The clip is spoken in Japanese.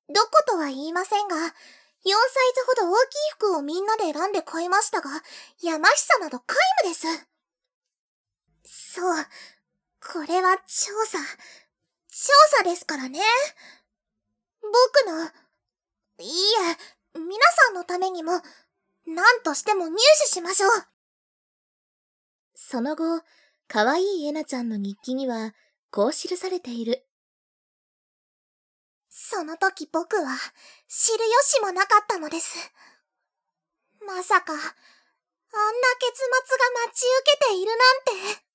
どことは言いませんが、4サイズほど大きい服をみんなで選んで買いましたが、山下など皆無です。そう、これは調査ですからね。僕の、いいえ、皆さんのためにも、何としても入手しましょう。 その後、かわいいエナちゃんの日記には、こう記されている。 その時僕は知る由もなかったのです。まさか、あんな結末が待ち受けているなんて。